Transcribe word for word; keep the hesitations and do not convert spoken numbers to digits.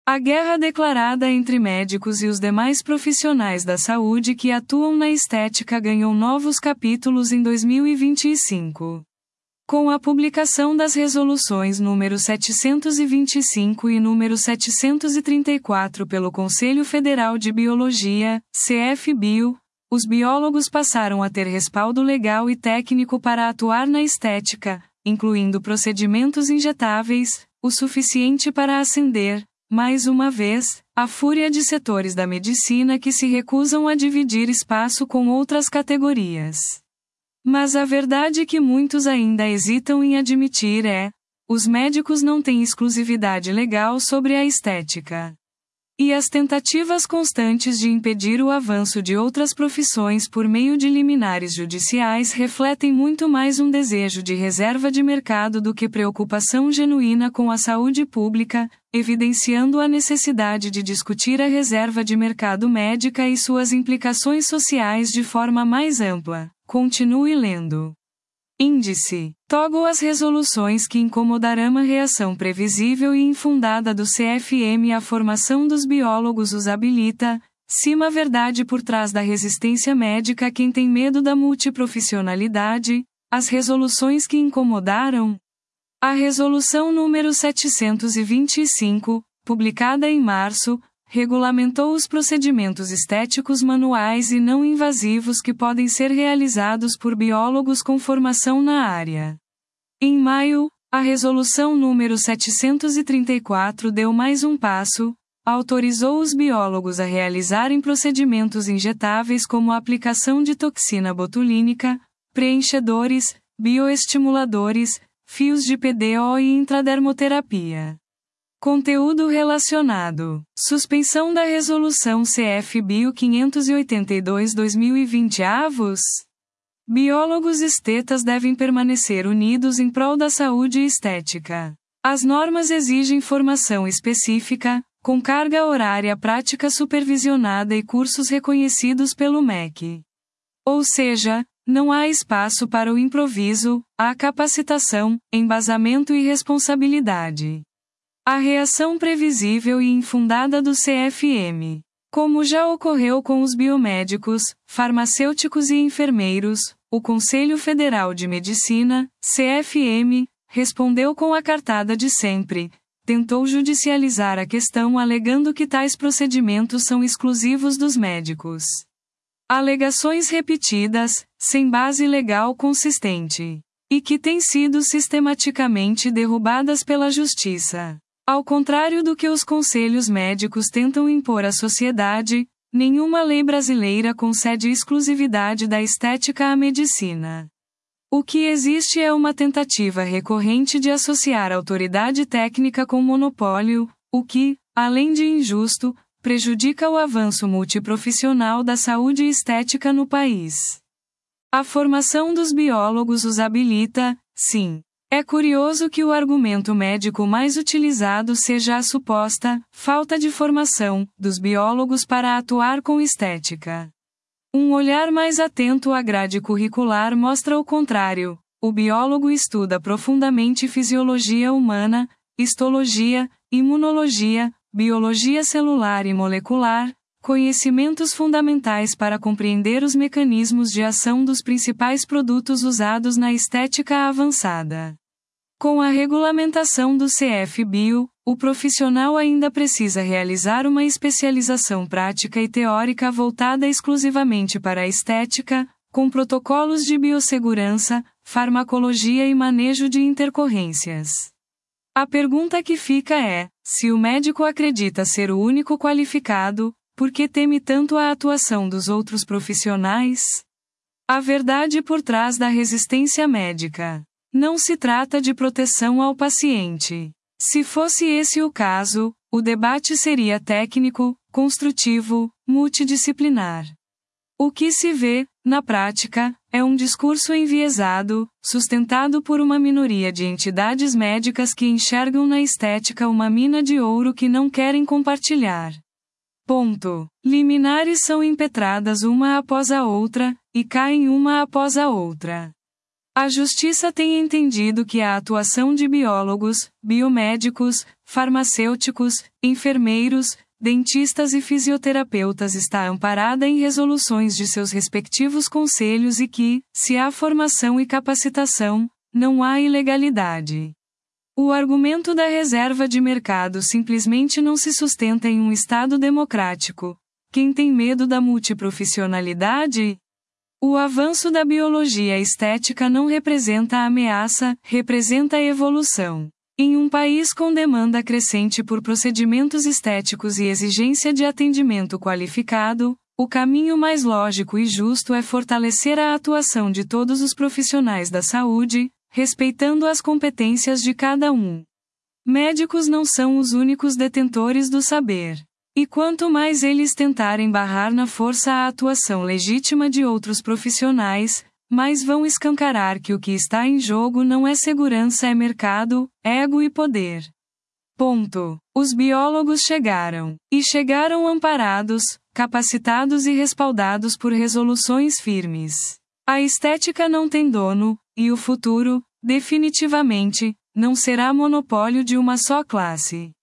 A guerra declarada entre médicos e os demais profissionais da saúde que atuam na estética ganhou novos capítulos em dois mil e vinte e cinco. Com a publicação das resoluções número setecentos e vinte e cinco e número setecentos e trinta e quatro pelo Conselho Federal de Biologia, C F Bio, os biólogos passaram a ter respaldo legal e técnico para atuar na estética, incluindo procedimentos injetáveis, o suficiente para acender, mais uma vez, a fúria de setores da medicina que se recusam a dividir espaço com outras categorias. Mas a verdade que muitos ainda hesitam em admitir é: os médicos não têm exclusividade legal sobre a estética. E as tentativas constantes de impedir o avanço de outras profissões por meio de liminares judiciais refletem muito mais um desejo de reserva de mercado do que preocupação genuína com a saúde pública, evidenciando a necessidade de discutir a reserva de mercado médica e suas implicações sociais de forma mais ampla. Continue lendo. Índice. Togo as resoluções que incomodarão a reação previsível e infundada do C F M à formação dos biólogos os habilita, cima verdade por trás da resistência médica quem tem medo da multiprofissionalidade, as resoluções que incomodaram. A resolução número setecentos e vinte e cinco, publicada em março, regulamentou os procedimentos estéticos manuais e não invasivos que podem ser realizados por biólogos com formação na área. Em maio, a resolução número setecentos e trinta e quatro deu mais um passo, autorizou os biólogos a realizarem procedimentos injetáveis como a aplicação de toxina botulínica, preenchedores, bioestimuladores, fios de P D O e intradermoterapia. Conteúdo relacionado. Suspensão da Resolução C F Bio quinhentos e oitenta e dois barra dois mil e vinte avos? Biólogos estetas devem permanecer unidos em prol da saúde estética. As normas exigem formação específica, com carga horária prática supervisionada e cursos reconhecidos pelo M E C. Ou seja, não há espaço para o improviso, há capacitação, embasamento e responsabilidade. A reação previsível e infundada do C F M. Como já ocorreu com os biomédicos, farmacêuticos e enfermeiros, o Conselho Federal de Medicina, C F M, respondeu com a cartada de sempre. Tentou judicializar a questão alegando que tais procedimentos são exclusivos dos médicos. Alegações repetidas, sem base legal consistente. E que têm sido sistematicamente derrubadas pela Justiça. Ao contrário do que os conselhos médicos tentam impor à sociedade, nenhuma lei brasileira concede exclusividade da estética à medicina. O que existe é uma tentativa recorrente de associar autoridade técnica com monopólio, o que, além de injusto, prejudica o avanço multiprofissional da saúde estética no país. A formação dos biólogos os habilita, sim. É curioso que o argumento médico mais utilizado seja a suposta falta de formação dos biólogos para atuar com estética. Um olhar mais atento à grade curricular mostra o contrário. O biólogo estuda profundamente fisiologia humana, histologia, imunologia, biologia celular e molecular, conhecimentos fundamentais para compreender os mecanismos de ação dos principais produtos usados na estética avançada. Com a regulamentação do C F Bio, o profissional ainda precisa realizar uma especialização prática e teórica voltada exclusivamente para a estética, com protocolos de biossegurança, farmacologia e manejo de intercorrências. A pergunta que fica é: se o médico acredita ser o único qualificado, por que teme tanto a atuação dos outros profissionais? A verdade por trás da resistência médica. Não se trata de proteção ao paciente. Se fosse esse o caso, o debate seria técnico, construtivo, multidisciplinar. O que se vê, na prática, é um discurso enviesado, sustentado por uma minoria de entidades médicas que enxergam na estética uma mina de ouro que não querem compartilhar. Ponto. Liminares são impetradas uma após a outra, e caem uma após a outra. A Justiça tem entendido que a atuação de biólogos, biomédicos, farmacêuticos, enfermeiros, dentistas e fisioterapeutas está amparada em resoluções de seus respectivos conselhos e que, se há formação e capacitação, não há ilegalidade. O argumento da reserva de mercado simplesmente não se sustenta em um Estado democrático. Quem tem medo da multiprofissionalidade? O avanço da biologia estética não representa ameaça, representa evolução. Em um país com demanda crescente por procedimentos estéticos e exigência de atendimento qualificado, o caminho mais lógico e justo é fortalecer a atuação de todos os profissionais da saúde, respeitando as competências de cada um. Médicos não são os únicos detentores do saber. E quanto mais eles tentarem barrar na força a atuação legítima de outros profissionais, mais vão escancarar que o que está em jogo não é segurança, é mercado, ego e poder. Ponto. Os biólogos chegaram. E chegaram amparados, capacitados e respaldados por resoluções firmes. A estética não tem dono, e o futuro, definitivamente, não será monopólio de uma só classe.